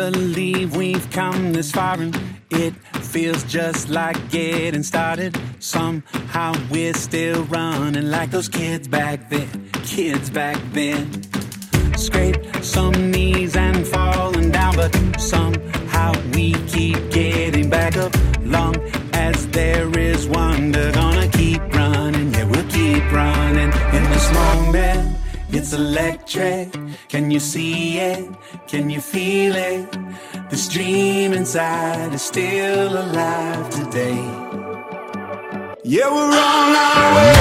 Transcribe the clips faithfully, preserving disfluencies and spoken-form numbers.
believe we've come this far, and it feels just like getting started. Somehow we're still running like those kids back then, kids back then. Scrape some knees and falling down, but somehow we keep getting back up. Long as there is wonder, gonna keep running, yeah, we'll keep running. In this moment, it's electric. Can you see it? Can you feel it? This dream inside is still alive today. Yeah, we're on our way.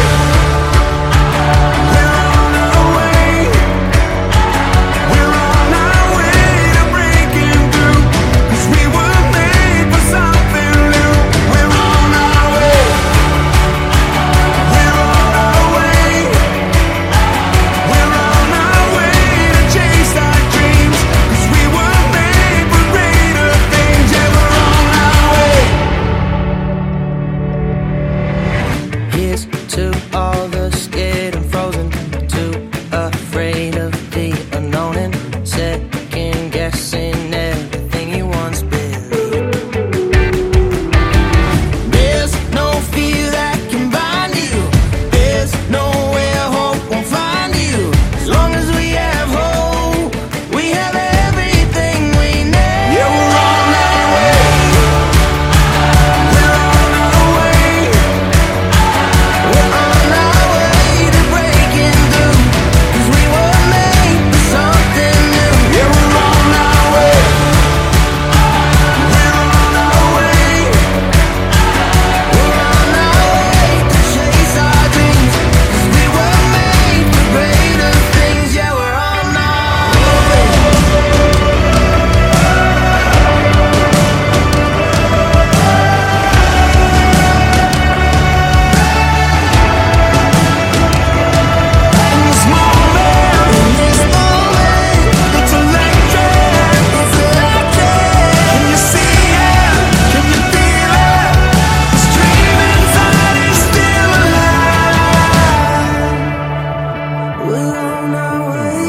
We're on our way. We're on our way to breaking through. 'Cause we were made for something new. We're on our way. We're on our way. We're on our way to chase our dreams. 'Cause we were made for greater things. Yeah, we're on our way. Here's to all the scared and frozen, too afraid of the unknown and second guessing everything you once believed. There's no fear that can bind you. There's nowhere hope won't find you. As long as we have hope, we have everything we need. Yeah, we're on our way. We're on our way. We're on our way to breaking through. 'Cause we were made for something new. Yeah, we're on our way. We're on our way. We're on our way to chase our dreams. 'Cause we were made for greater things. Yeah, we're on our way. In this moment, In this moment, it's electric. it's electric. Can you see it? Can you feel it? This dream inside is still alive. We're on our way.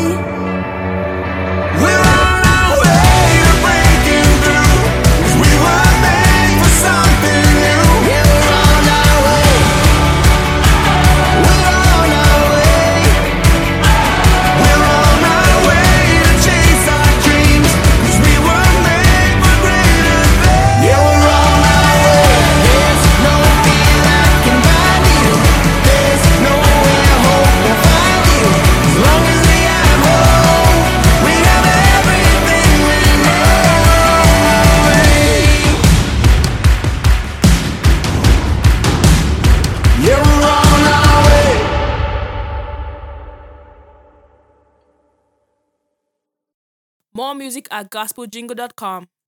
We're on our way to breaking through. 'Cause we were made for something new. Yeah, we're on our way. We're on our way. We're on our way to chase our dreams. 'Cause we were made for greater things. Yeah, we're on our way. There's no fear that can bind you. There's nowhere hope will find you. As long as we have hope, we have everything we need. Yeah, we're on our way. More music at gospel jingle dot com.